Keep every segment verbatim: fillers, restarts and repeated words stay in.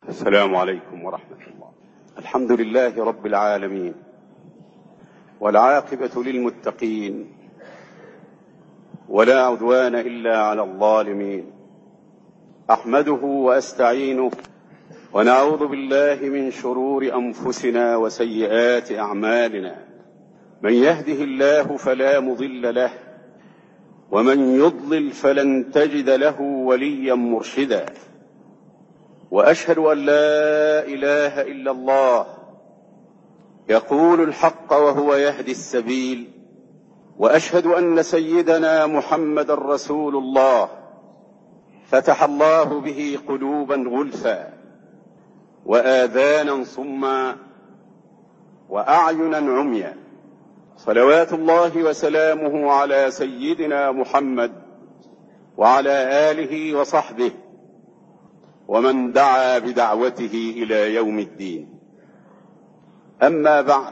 السلام عليكم ورحمة الله. الحمد لله رب العالمين، والعاقبة للمتقين، ولا عدوان إلا على الظالمين. أحمده وأستعينه، ونعوذ بالله من شرور أنفسنا وسيئات أعمالنا. من يهده الله فلا مضل له، ومن يضلل فلن تجد له وليا مرشدا. وأشهد أن لا إله إلا الله يقول الحق وهو يهدي السبيل. وأشهد أن سيدنا محمد رسول الله فتح الله به قلوبا غلفا، وآذانا صما، وأعينا عميا. صلوات الله وسلامه على سيدنا محمد وعلى آله وصحبه ومن دعا بدعوته إلى يوم الدين. أما بعد،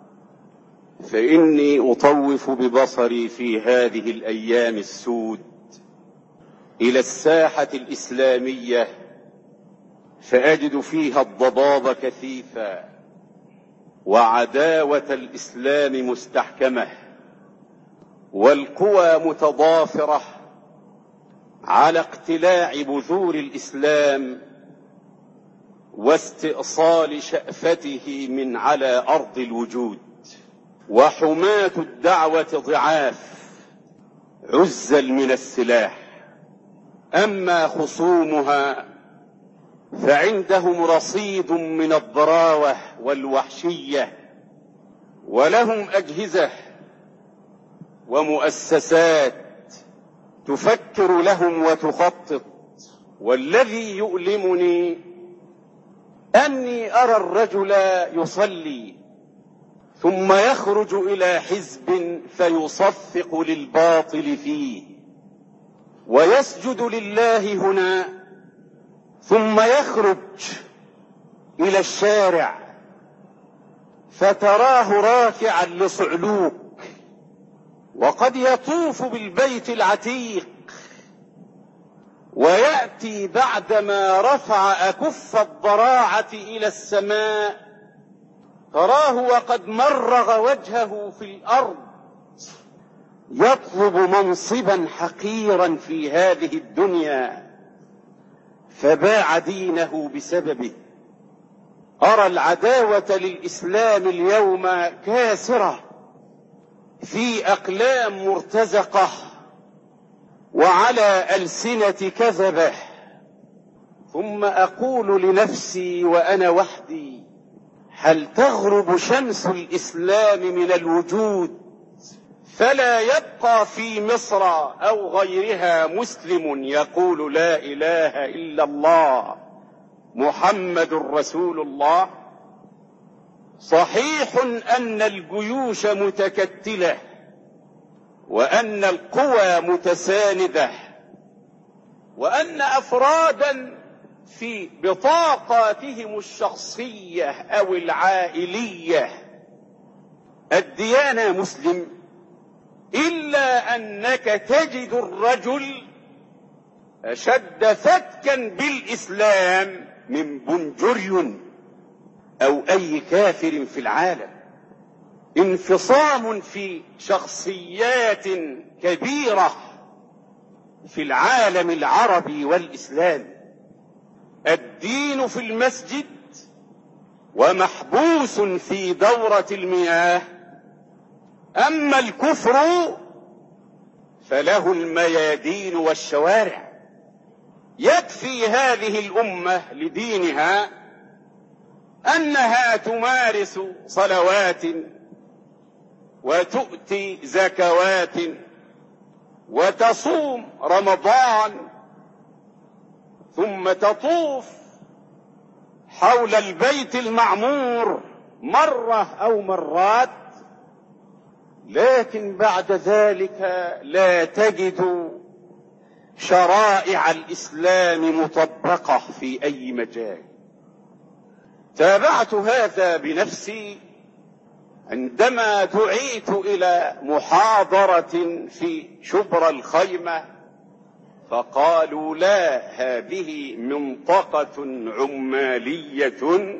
فإني أطوف ببصري في هذه الأيام السود إلى الساحة الإسلامية، فأجد فيها الضباب كثيفا، وعداوة الإسلام مستحكمة، والقوى متضافرة على اقتلاع بذور الإسلام واستئصال شأفته من على أرض الوجود. وحماة الدعوة ضعاف عزل من السلاح، أما خصومها فعندهم رصيد من الضراوة والوحشية، ولهم أجهزة ومؤسسات تفكر لهم وتخطط. والذي يؤلمني أني أرى الرجل يصلي ثم يخرج إلى حزب فيصفق للباطل فيه، ويسجد لله هنا ثم يخرج إلى الشارع فتراه راكعا لصعلوك، وقد يطوف بالبيت العتيق، ويأتي بعدما رفع أكف الضراعة إلى السماء تراه وقد مرغ وجهه في الأرض يطلب منصبا حقيرا في هذه الدنيا، فباع دينه بسببه. أرى العداوة للإسلام اليوم كاسرة في أقلام مرتزقة وعلى ألسنة كذبة. ثم أقول لنفسي وأنا وحدي: هل تغرب شمس الإسلام من الوجود فلا يبقى في مصر أو غيرها مسلم يقول لا إله إلا الله محمد رسول الله؟ صحيح أن الجيوش متكتلة، وأن القوى متساندة، وأن أفرادا في بطاقاتهم الشخصية أو العائلية الديانة مسلم، إلا أنك تجد الرجل أشد فتكا بالإسلام من بنجريون أو أي كافر في العالم. انفصام في شخصيات كبيرة في العالم العربي والإسلامي. الدين في المسجد ومحبوس في دورة المياه، أما الكفر فله الميادين والشوارع. يكفي هذه الأمة لدينها أنها تمارس صلوات وتؤتي زكوات وتصوم رمضان، ثم تطوف حول البيت المعمور مرة أو مرات، لكن بعد ذلك لا تجد شرائع الإسلام مطبقة في أي مجال. تابعت هذا بنفسي عندما دعيت إلى محاضرة في شبرا الخيمة فقالوا لا، هذه منطقة عمالية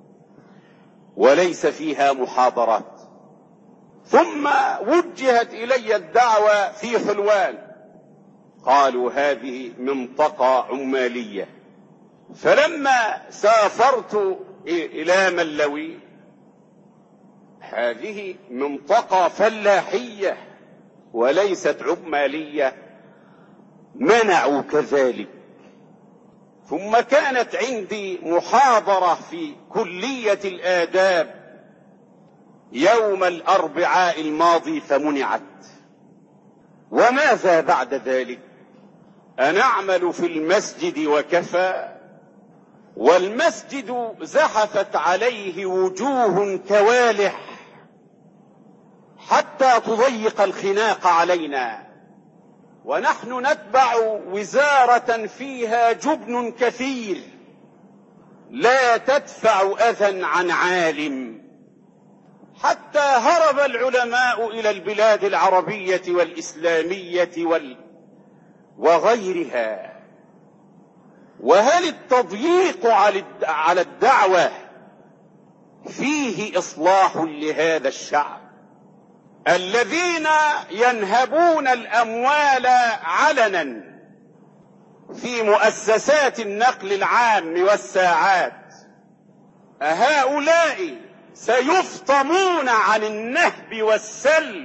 وليس فيها محاضرات. ثم وجهت إلي الدعوة في حلوان، قالوا هذه منطقة عمالية. فلما سافرت إلى ملوي، هذه منطقة فلاحية وليست عمالية، منعوا كذلك. ثم كانت عندي محاضرة في كلية الآداب يوم الأربعاء الماضي فمنعت. وماذا بعد ذلك؟ أنا أعمل في المسجد وكفى، والمسجد زحفت عليه وجوه كوالح حتى تضيق الخناق علينا، ونحن نتبع وزارة فيها جبن كثير لا تدفع أذى عن عالم، حتى هرب العلماء إلى البلاد العربية والإسلامية وال... وغيرها. وهل التضييق على الدعوة فيه إصلاح لهذا الشعب الذين ينهبون الأموال علنا في مؤسسات النقل العام والساعات؟ هؤلاء سيفطمون عن النهب والسلب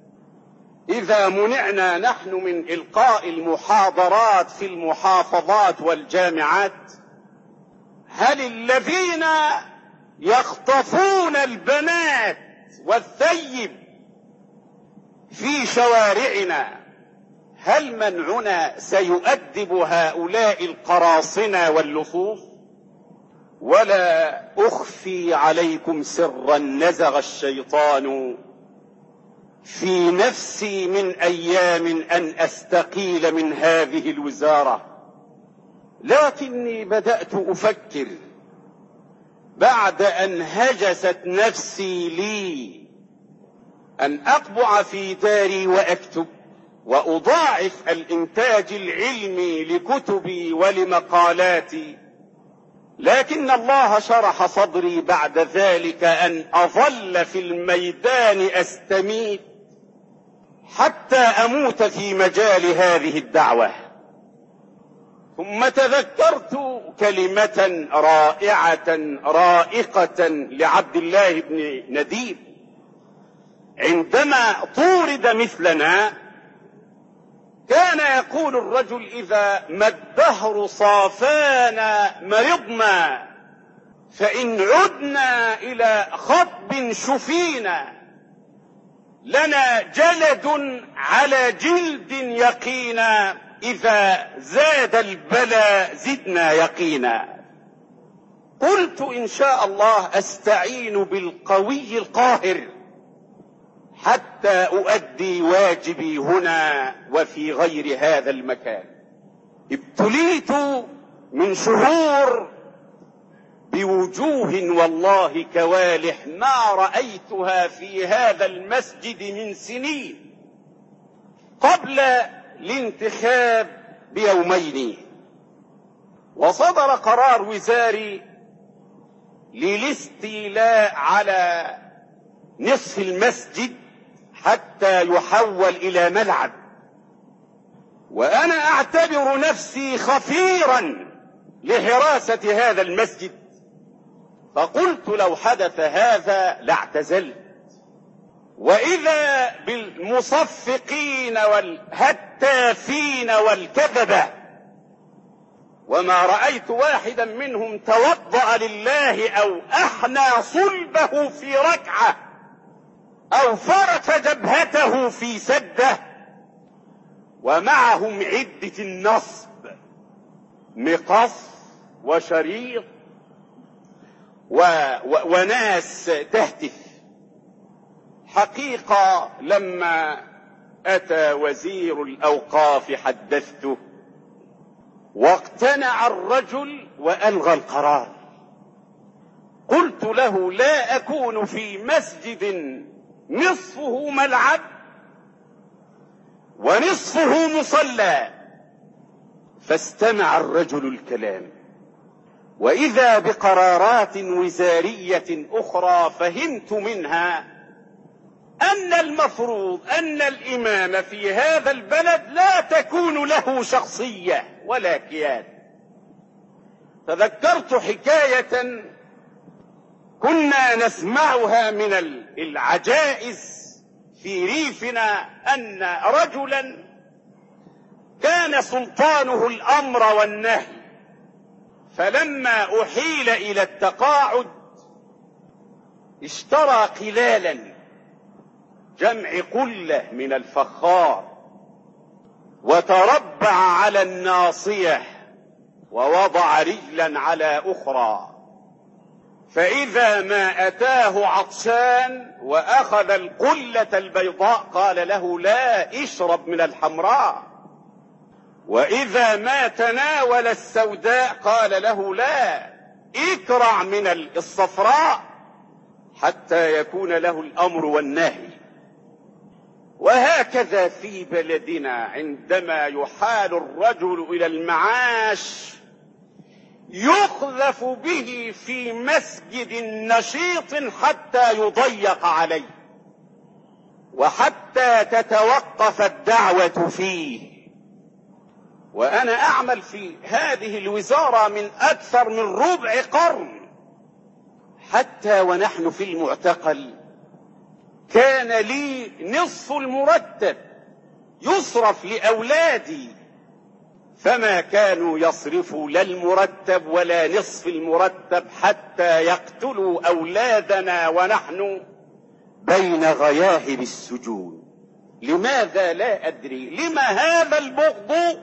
إذا منعنا نحن من إلقاء المحاضرات في المحافظات والجامعات. هل الذين يخطفون البنات والثيب في شوارعنا، هل منعنا سيؤدب هؤلاء القراصنة واللصوص؟ ولا أخفي عليكم سرا نزغ الشيطان في نفسي من أيام أن أستقيل من هذه الوزارة، لكني بدأت أفكر بعد أن هجست نفسي لي أن أقبع في داري وأكتب وأضاعف الإنتاج العلمي لكتبي ولمقالاتي، لكن الله شرح صدري بعد ذلك أن أظل في الميدان أستميت حتى أموت في مجال هذه الدعوة. ثم تذكرت كلمة رائعة رائقة لعبد الله بن نديب عندما طورد مثلنا. كان يقول الرجل إذا ما الدهر صافانا مرضنا، فإن عدنا إلى خطب شفينا، لنا جلد على جلد يقينا، إذا زاد البلاء زدنا يقينا. قلت إن شاء الله أستعين بالقوي القاهر حتى أؤدي واجبي هنا وفي غير هذا المكان. ابتليت من شهور بوجوه والله كوالح ما رأيتها في هذا المسجد من سنين قبل الانتخاب بيومين، وصدر قرار وزاري للاستيلاء على نصف المسجد حتى يحول إلى ملعب، وأنا أعتبر نفسي خفيرا لحراسة هذا المسجد، فقلت لو حدث هذا لاعتزلت. وإذا بالمصفقين والهتافين والكذبة، وما رأيت واحدا منهم توضأ لله أو أحنى صلبه في ركعة أو فرك جبهته في سدة، ومعهم عدة النصب، مقص وشريط و... و... وناس تهتف. حقيقة لما أتى وزير الأوقاف حدثته واقتنع الرجل وألغى القرار. قلت له لا أكون في مسجد نصفه ملعب ونصفه مصلى فاستمع الرجل الكلام، وإذا بقرارات وزارية أخرى فهمت منها أن المفروض أن الإمام في هذا البلد لا تكون له شخصية ولا كيان. تذكرت حكاية كنا نسمعها من العجائز في ريفنا، أن رجلا كان سلطانه الأمر والنهي، فلما أحيل إلى التقاعد اشترى قلالا، جمع قلة من الفخار، وتربع على الناصية ووضع رجلا على أخرى، فإذا ما أتاه عطشان وأخذ القلة البيضاء قال له لا اشرب من الحمراء، وإذا ما تناول السوداء قال له لا اكرع من الصفراء حتى يكون له الأمر والنهي. وهكذا في بلدنا عندما يحال الرجل إلى المعاش يقذف به في مسجد نشيط حتى يضيق عليه وحتى تتوقف الدعوة فيه. وأنا أعمل في هذه الوزارة من أكثر من ربع قرن، حتى ونحن في المعتقل كان لي نصف المرتب يصرف لأولادي، فما كانوا يصرفوا لا المرتب ولا نصف المرتب حتى يقتلوا أولادنا ونحن بين غياهب السجون. لماذا؟ لا أدري. لما هذا البغض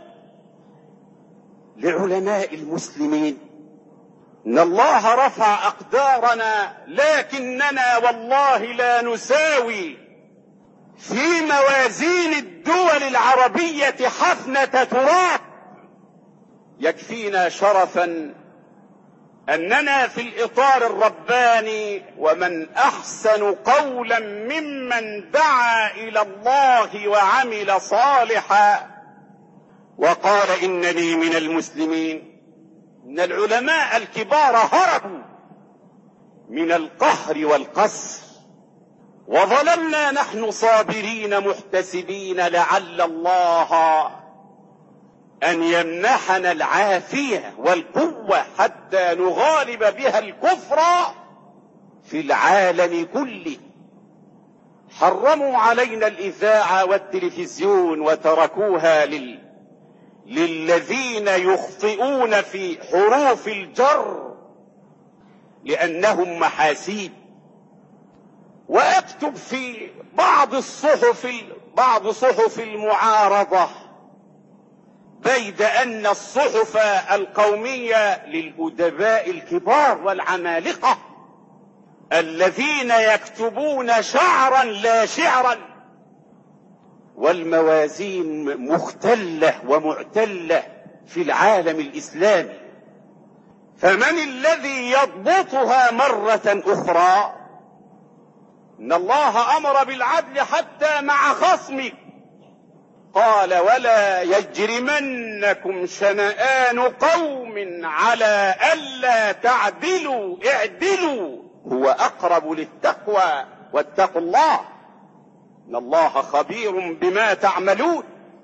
لعلماء المسلمين؟ إن الله رفع أقدارنا، لكننا والله لا نساوي في موازين الدول العربية حفنة تراب. يكفينا شرفا أننا في الإطار الرباني، ومن أحسن قولا ممن دعا إلى الله وعمل صالحا وقال إنني من المسلمين. إن العلماء الكبار هربوا من القهر والقسر، وظللنا نحن صابرين محتسبين لعل الله أن يمنحنا العافية والقوة حتى نغالب بها الكفر في العالم كله. حرموا علينا الإذاعة والتلفزيون وتركوها لل... للذين يخطئون في حروف الجر لأنهم محاسيب. وأكتب في بعض الصحف بعض صحف المعارضة، بيد أن الصحف القومية للأدباء الكبار والعمالقة الذين يكتبون شعرا لا شعرا، والموازين مختلة ومعتلة في العالم الإسلامي، فمن الذي يضبطها مرة أخرى؟ إن الله أمر بالعدل حتى مع خصمك، قال ولا يجرمنكم شنآن قوم على ألا تعدلوا اعدلوا هو أقرب للتقوى واتقوا الله إن الله خبير بما تعملون.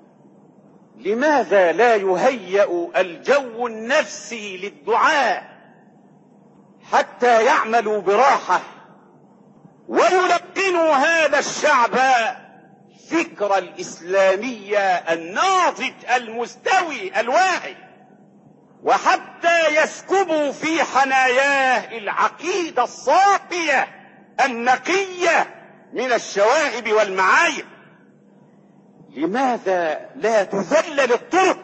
لماذا لا يهيأ الجو النفسي للدعاء حتى يعملوا براحة ويلقنوا هذا الشعب فكر الإسلامية الناضج المستوي الواعي، وحتى يسكبوا في حناياه العقيدة الصافية النقية من الشوائب والمعايب؟ لماذا لا تذلل الطرق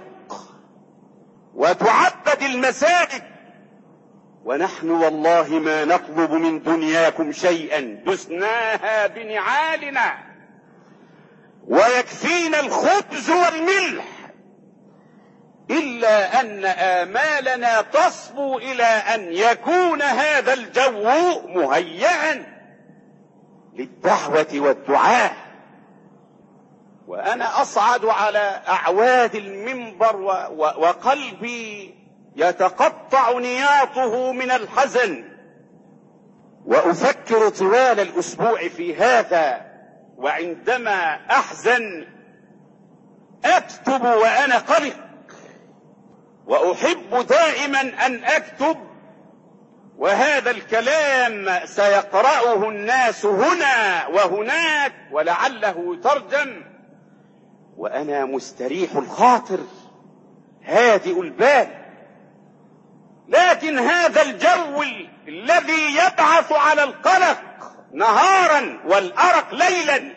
وتعبد المساجد؟ ونحن والله ما نطلب من دنياكم شيئا دسناها بنعالنا ويكفينا الخبز والملح، إلا أن آمالنا تصبو إلى أن يكون هذا الجو مهيئا للدعوة والدعاء. وأنا أصعد على أعواد المنبر وقلبي يتقطع نياطه من الحزن، وأفكر طوال الأسبوع في هذا، وعندما أحزن أكتب وأنا قلق، وأحب دائما أن أكتب، وهذا الكلام سيقرأه الناس هنا وهناك ولعله يترجم، وأنا مستريح الخاطر هادئ البال. لكن هذا الجو الذي يبعث على القلق نهارا والأرق ليلا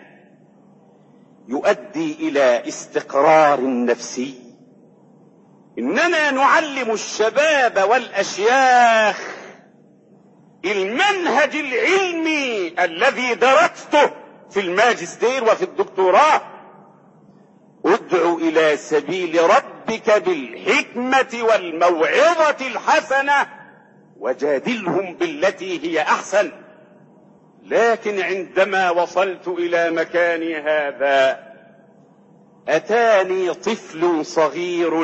يؤدي إلى استقرار نفسي. إننا نعلم الشباب والأشياخ المنهج العلمي الذي درسته في الماجستير وفي الدكتوراه: ادع إلى سبيل ربك بالحكمة والموعظة الحسنة وجادلهم بالتي هي أحسن. لكن عندما وصلت إلى مكاني هذا أتاني طفل صغير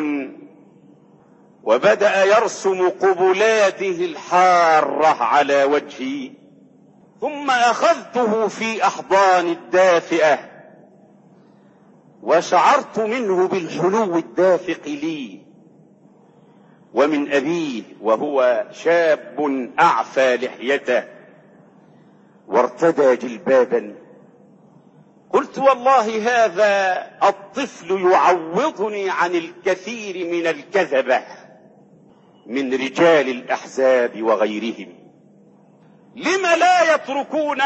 وبدأ يرسم قبلاته الحارة على وجهي، ثم أخذته في أحضان الدافئة وشعرت منه بالحنو الدافق لي ومن أبيه، وهو شاب أعفى لحيته وارتدى جلبابا. قلت والله هذا الطفل يعوضني عن الكثير من الكذبة من رجال الأحزاب وغيرهم. لم لا يتركون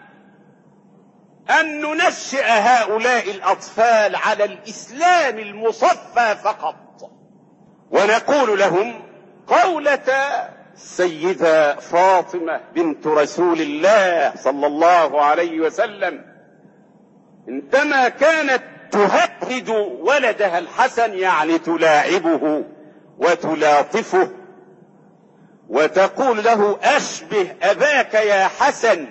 أن ننشئ هؤلاء الأطفال على الإسلام المصفى فقط، ونقول لهم قولة السيدة فاطمة بنت رسول الله صلى الله عليه وسلم عندما كانت تهدد ولدها الحسن، يعني تلاعبه وتلاطفه وتقول له: أشبه أباك يا حسن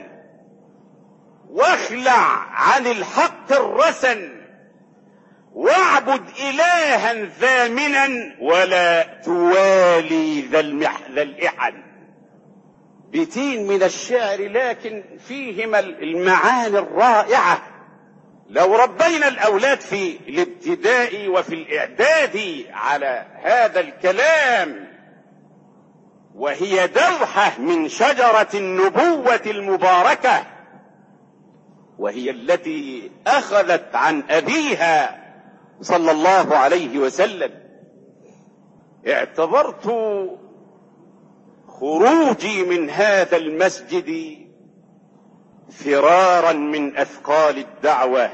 واخلع عن الحق الرسن واعبد إلها ذامنا ولا توالي ذا الإحن. بيتين من الشعر لكن فيهما المعاني الرائعة. لو ربينا الأولاد في الابتداء وفي الإعداد على هذا الكلام، وهي دوحة من شجرة النبوة المباركة، وهي التي أخذت عن أبيها صلى الله عليه وسلم، اعتبرت خروجي من هذا المسجد فرارا من أثقال الدعوة.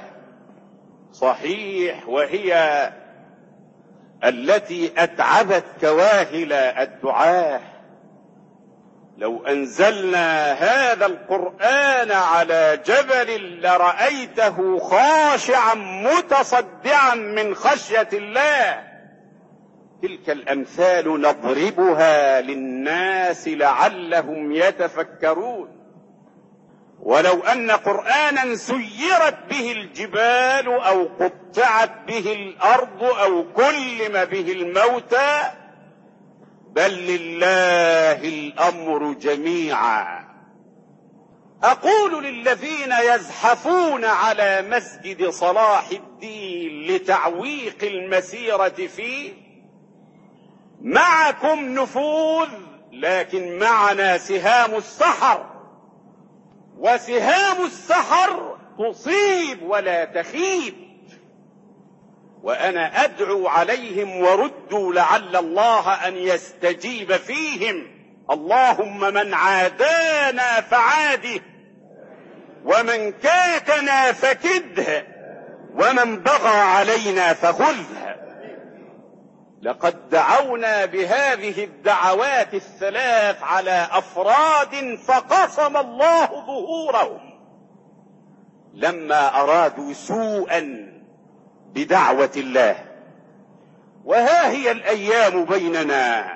صحيح، وهي التي أتعبت كواهل الدعاة. لو أنزلنا هذا القرآن على جبل لرأيته خاشعا متصدعا من خشية الله. تلك الأمثال نضربها للناس لعلهم يتفكرون. ولو أن قرآنا سيرت به الجبال أو قطعت به الأرض أو كلم به الموتى، بل لله الأمر جميعا. أقول للذين يزحفون على مسجد صلاح الدين لتعويق المسيرة فيه: معكم نفوذ، لكن معنا سهام السحر، وسهام السحر تصيب ولا تخيب. وأنا أدعو عليهم وردوا لعل الله أن يستجيب فيهم. اللهم من عادانا فعاده، ومن كاتنا فكده، ومن بغى علينا فخذه. لقد دعونا بهذه الدعوات الثلاث على أفراد فقسم الله ظهورهم لما أرادوا سوءا بدعوة الله. وها هي الأيام بيننا،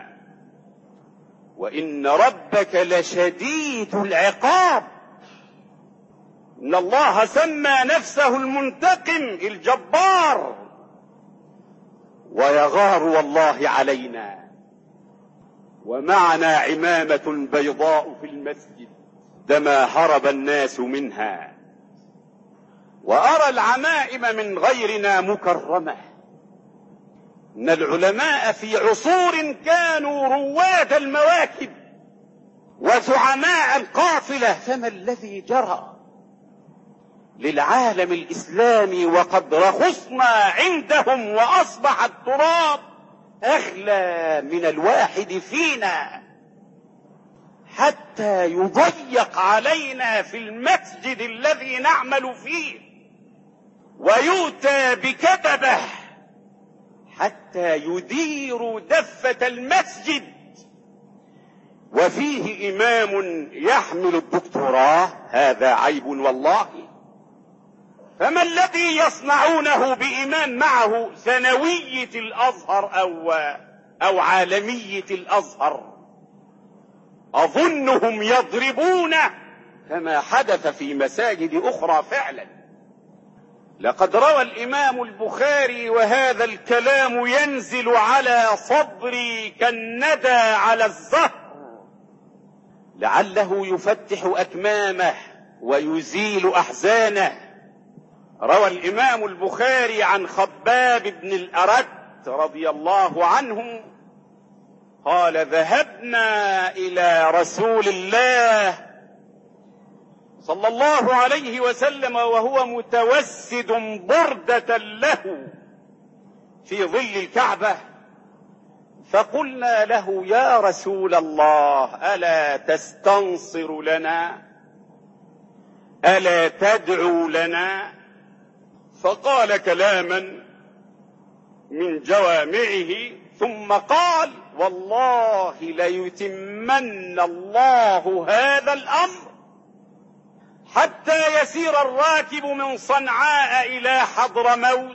وإن ربك لشديد العقاب. إن الله سمى نفسه المنتقم الجبار، ويغار والله علينا ومعنا عمامة بيضاء في المسجد دما هرب الناس منها، وأرى العمائم من غيرنا مكرمة. إن العلماء في عصور كانوا رواد المواكب وزعماء القافلة، فما الذي جرى للعالم الإسلامي وقد رخصنا عندهم وأصبح التراب أغلى من الواحد فينا، حتى يضيق علينا في المسجد الذي نعمل فيه ويؤتى بكتبه حتى يدير دفة المسجد وفيه إمام يحمل الدكتوراه. هذا عيب والله. فما الذي يصنعونه بإمام معه ثانوية الأزهر أو, أو عالمية الأزهر؟ أظنهم يضربون كما حدث في مساجد أخرى فعلا. لقد روى الإمام البخاري، وهذا الكلام ينزل على صدري كالندى على الزهر لعله يفتح أكمامه ويزيل أحزانه. روى الإمام البخاري عن خباب بن الأرت رضي الله عنه قال: ذهبنا إلى رسول الله صلى الله عليه وسلم وهو متوسد بردة له في ظل الكعبة، فقلنا له: يا رسول الله، ألا تستنصر لنا؟ ألا تدعو لنا؟ فقال كلاما من جوامعه، ثم قال: والله ليتمن الله هذا الأمر حتى يسير الراكب من صنعاء إلى حضرموت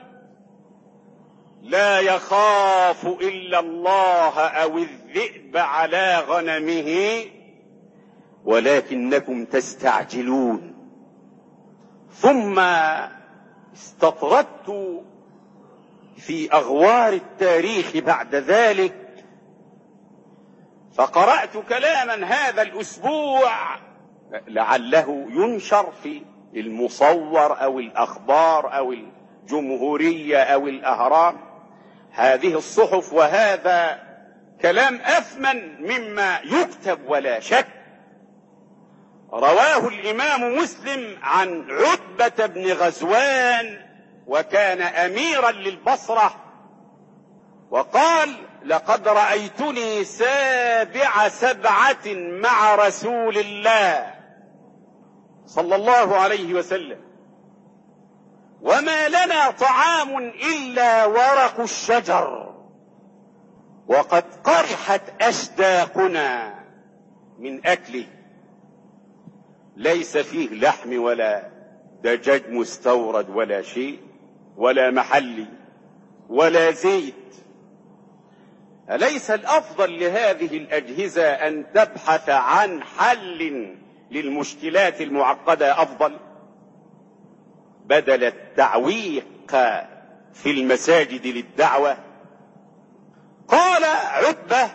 لا يخاف إلا الله أو الذئب على غنمه، ولكنكم تستعجلون. ثم استطردت في أغوار التاريخ بعد ذلك فقرأت كلاما هذا الأسبوع لعله ينشر في المصور أو الأخبار أو الجمهورية أو الأهرام، هذه الصحف، وهذا كلام أثمن مما يكتب ولا شك. رواه الإمام مسلم عن عتبة بن غزوان، وكان أميرا للبصرة، وقال: لقد رأيتني سابع سبعة مع رسول الله صلى الله عليه وسلم، وما لنا طعام إلا ورق الشجر، وقد قرحت أشداقنا من أكله، ليس فيه لحم ولا دجاج مستورد ولا شيء ولا محلي ولا زيت. أليس الأفضل لهذه الأجهزة أن تبحث عن حل للمشكلات المعقدة أفضل بدل التعويق في المساجد للدعوة؟ قال عتبة: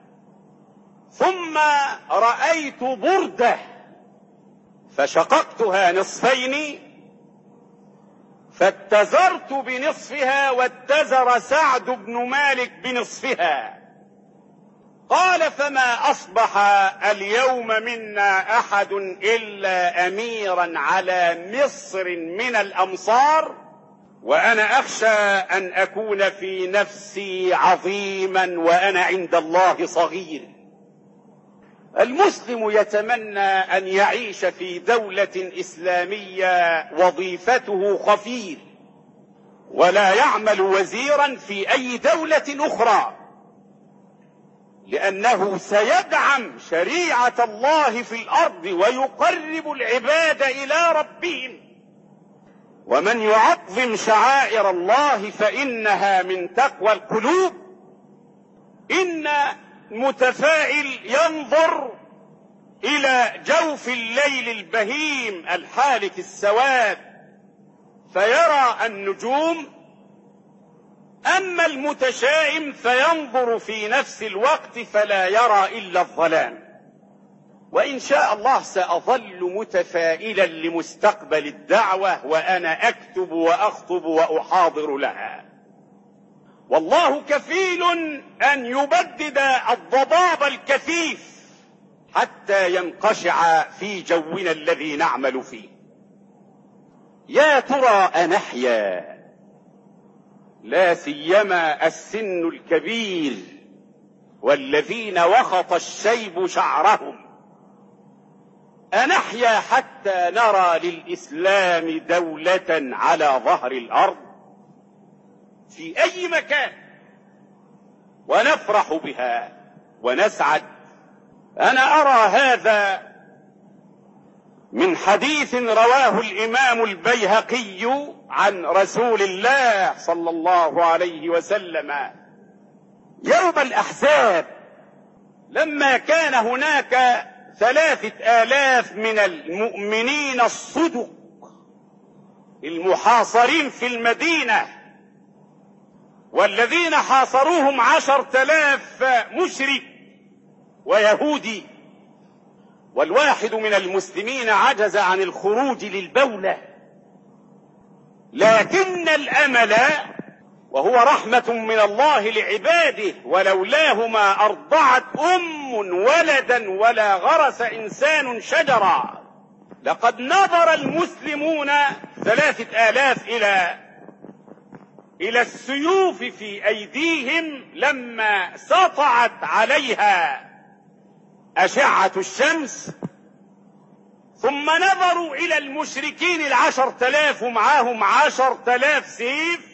ثم رأيت بردة فشققتها نصفين، فاتزرت بنصفها واتزر سعد بن مالك بنصفها. قال: فما أصبح اليوم منا أحد إلا أميرا على مصر من الأمصار، وأنا أخشى أن أكون في نفسي عظيما وأنا عند الله صغير. المسلم يتمنى أن يعيش في دولة إسلامية وظيفته خفير، ولا يعمل وزيرا في أي دولة أخرى، لأنه سيدعم شريعة الله في الأرض ويقرب العباد إلى ربهم. ومن يعظم شعائر الله فإنها من تقوى القلوب. إن متفائل ينظر إلى جوف الليل البهيم الحالك السواد فيرى النجوم، أما المتشائم فينظر في نفس الوقت فلا يرى إلا الظلام. وإن شاء الله سأظل متفائلا لمستقبل الدعوة وأنا أكتب وأخطب وأحاضر لها، والله كفيل أن يبدد الضباب الكثيف حتى ينقشع في جونا الذي نعمل فيه. يا ترى أنحيا لا سيما السن الكبير والذين وخط الشيب شعرهم، أنحيا حتى نرى للإسلام دولة على ظهر الأرض في أي مكان ونفرح بها ونسعد؟ أنا أرى هذا من حديث رواه الإمام البيهقي عن رسول الله صلى الله عليه وسلم يوم الأحزاب، لما كان هناك ثلاثة آلاف من المؤمنين الصدق المحاصرين في المدينة، والذين حاصروهم عشرة آلاف مشرك ويهودي، والواحد من المسلمين عجز عن الخروج للبولة، لكن الأمل وهو رحمة من الله لعباده، ولولاه ما أرضعت أم ولدا ولا غرس إنسان شجرا. لقد نظر المسلمون ثلاثة آلاف إلى إلى السيوف في أيديهم لما سطعت عليها أشعة الشمس، ثم نظروا إلى المشركين العشر تلاف ومعاهم عشر تلاف سيف،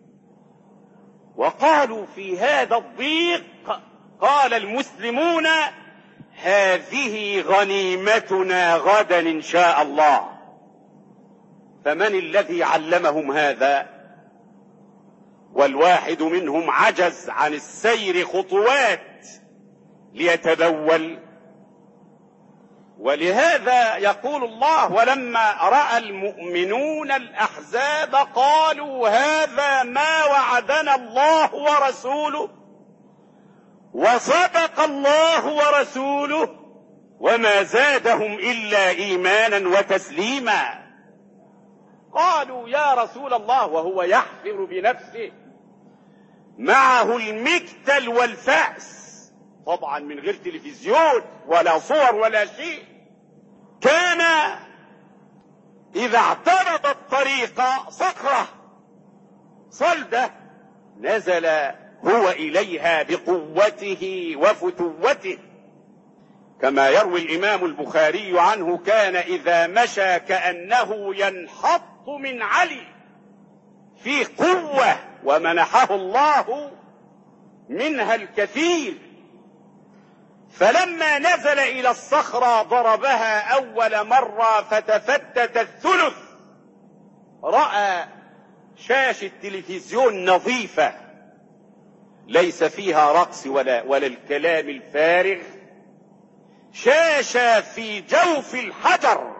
وقالوا في هذا الضيق قال المسلمون هذه غنيمتنا غدا إن شاء الله. فمن الذي علمهم هذا؟ والواحد منهم عجز عن السير خطوات ليتبول. ولهذا يقول الله ولما رأى المؤمنون الأحزاب قالوا هذا ما وعدنا الله ورسوله وصدق الله ورسوله وما زادهم إلا إيمانا وتسليما. قالوا يا رسول الله وهو يحفر بنفسه معه المكتل والفأس، طبعا من غير تلفزيون ولا صور ولا شيء، كان إذا اعترض الطريق صخرة صلدة نزل هو إليها بقوته وفتوته، كما يروي الإمام البخاري عنه كان إذا مشى كأنه ينحط من علي في قوة ومنحه الله منها الكثير. فلما نزل إلى الصخرة ضربها أول مرة فتفتت الثلث، رأى شاشة تلفزيون نظيفة ليس فيها رقص ولا, ولا الكلام الفارغ، شاشة في جوف الحجر،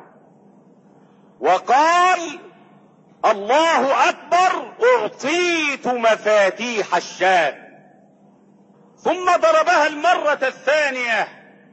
وقال الله أكبر أعطيت مفاتيح الشام. ثم ضربها المرة الثانية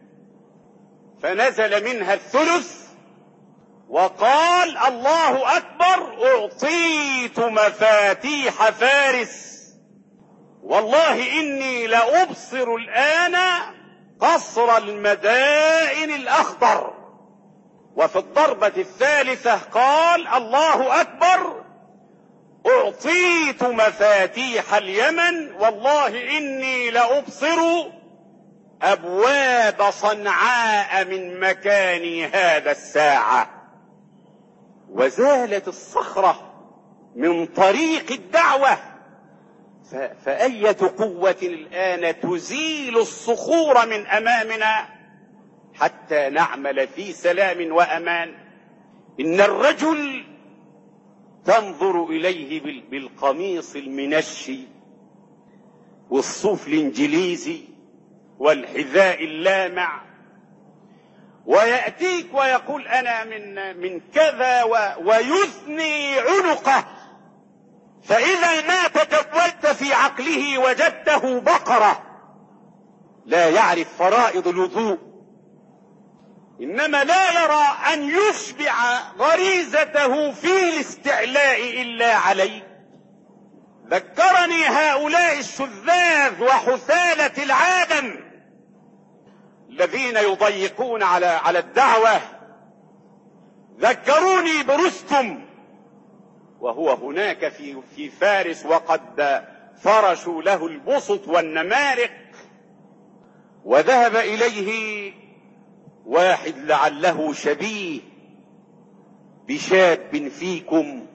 فنزل منها الثلث وقال الله أكبر أعطيت مفاتيح فارس، والله إني لأبصر الآن قصر المدائن الأخضر. وفي الضربة الثالثة قال الله أكبر أعطيت مفاتيح اليمن، والله إني لأبصر أبواب صنعاء من مكاني هذا الساعة. وزالت الصخرة من طريق الدعوة، فأية قوة الآن تزيل الصخور من أمامنا حتى نعمل في سلام وأمان؟ إن الرجل تنظر إليه بالقميص المنشي والصوف الإنجليزي والحذاء اللامع ويأتيك ويقول أنا من من كذا ويثني عنقه، فإذا ما تتولت في عقله وجدته بقرة لا يعرف فرائض الوضوء، إنما لا يرى أن يشبع غريزته في الاستعلاء إلا عليه. ذكرني هؤلاء الشذاذ وحثالة العالم الذين يضيقون على على الدعوة، ذكروني برستم وهو هناك في في فارس، وقد فرشوا له البسط والنمارق، وذهب إليه واحد لعله شبيه بشاب فيكم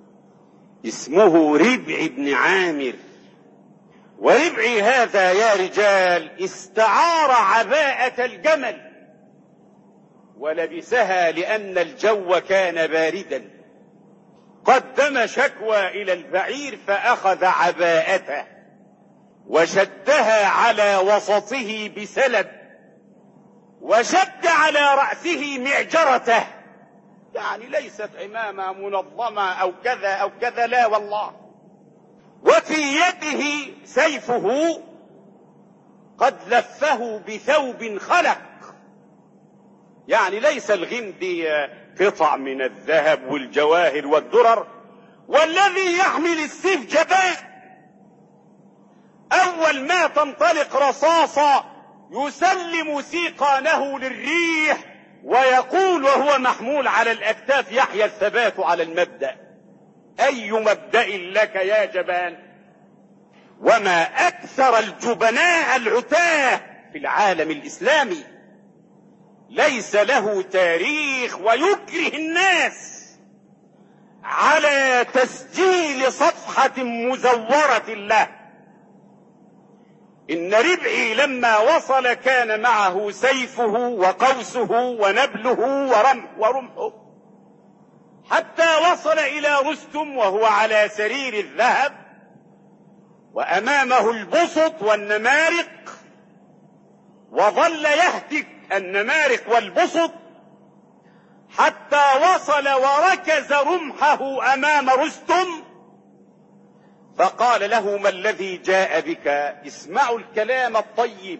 اسمه ربعي بن عامر. وربعي هذا يا رجال استعار عباءة الجمل ولبسها لأن الجو كان باردا، قدم شكوى إلى البعير فأخذ عباءته وشدها على وسطه بسلب، وشد على رأسه معجرته، يعني ليست عمامة منظمة أو كذا أو كذا، لا والله. وفي يده سيفه قد لفه بثوب خلق، يعني ليس الغمد قطع من الذهب والجواهر والدرر، والذي يحمل السيف جبان، أول ما تنطلق رصاصة يسلم سيقانه للريح ويقول وهو محمول على الأكتاف يحيى الثبات على المبدأ. أي مبدأ لك يا جبان؟ وما أكثر الجبناء العتاه في العالم الإسلامي، ليس له تاريخ، ويكره الناس على تسجيل صفحة مزورة له. إن ربعي لما وصل كان معه سيفه وقوسه ونبله ورمحه، حتى وصل إلى رستم وهو على سرير الذهب وأمامه البسط والنمارق، وظل يهتك النمارق والبسط حتى وصل وركز رمحه أمام رستم، فقال له ما الذي جاء بك؟ اسمعوا الكلام الطيب،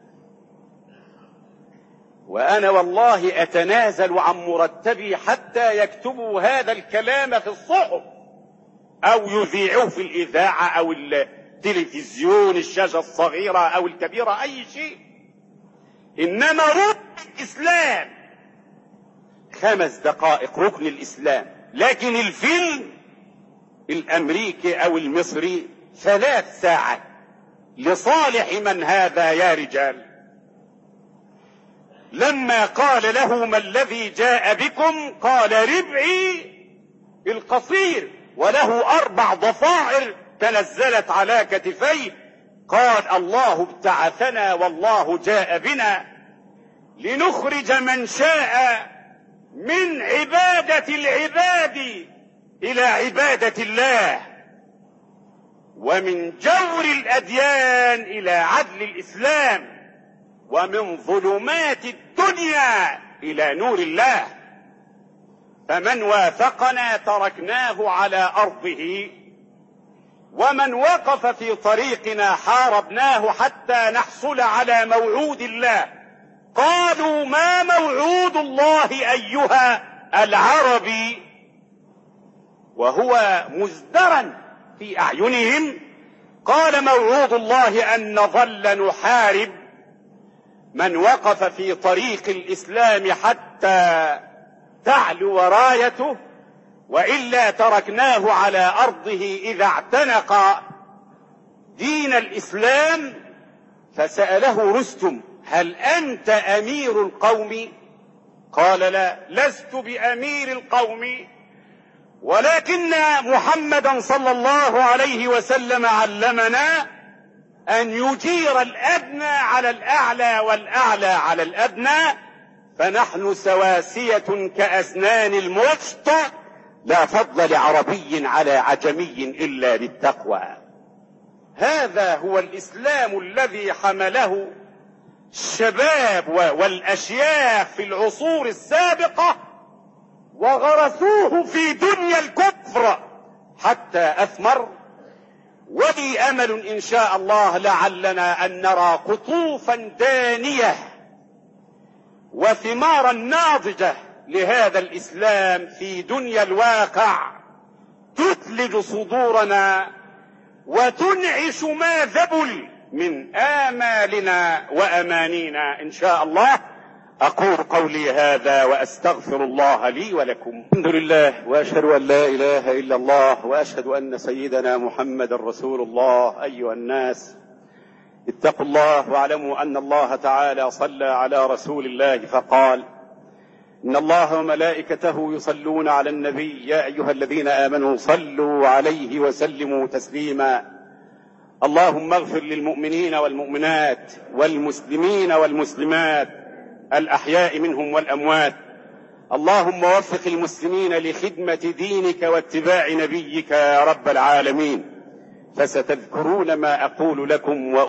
وأنا والله أتنازل عن مرتبي حتى يكتبوا هذا الكلام في الصحف أو يذيعوه في الإذاعة أو التلفزيون، الشاشة الصغيرة أو الكبيرة، أي شيء، إنما ركن الإسلام خمس دقائق ركن الإسلام، لكن الفيلم الأمريكي أو المصري ثلاث ساعات. لصالح من هذا يا رجال؟ لما قال له ما الذي جاء بكم قال ربعي القصير وله أربع ضفائر تنزلت على كتفيه، قال الله ابتعثنا والله جاء بنا لنخرج من شاء من عبادة العباد إلى عبادة الله، ومن جور الأديان إلى عدل الإسلام، ومن ظلمات الدنيا إلى نور الله. فمن وافقنا تركناه على أرضه، ومن وقف في طريقنا حاربناه حتى نحصل على موعود الله. قالوا ما موعود الله أيها العربي؟ وهو مزدرا في أعينهم. قال موعود الله أن نظل نحارب من وقف في طريق الإسلام حتى تعلو رايته، وإلا تركناه على أرضه إذا اعتنق دين الإسلام. فسأله رستم هل أنت أمير القوم؟ قال لا، لست بأمير القوم، ولكن محمدا صلى الله عليه وسلم علمنا أن يجير الأدنى على الأعلى والأعلى على الأدنى، فنحن سواسية كأسنان المشط، لا فضل لعربي على عجمي إلا بالتقوى. هذا هو الإسلام الذي حمله الشباب والأشياخ في العصور السابقة وغرسوه في دنيا الكفر حتى أثمر. ولي أمل إن شاء الله لعلنا أن نرى قطوفا دانية وثمارا ناضجة لهذا الإسلام في دنيا الواقع تثلج صدورنا وتنعش ما ذبل من آمالنا وأمانينا إن شاء الله. أقول قولي هذا وأستغفر الله لي ولكم. الحمد لله وأشهد أن لا إله إلا الله وأشهد أن سيدنا محمد رسول الله. أيها الناس اتقوا الله واعلموا أن الله تعالى صلى على رسول الله فقال: إن الله وملائكته يصلون على النبي يا أيها الذين آمنوا صلوا عليه وسلموا تسليما. اللهم اغفر للمؤمنين والمؤمنات والمسلمين والمسلمات الأحياء منهم والأموات. اللهم وفق المسلمين لخدمة دينك واتباع نبيك يا رب العالمين. فستذكرون ما أقول لكم و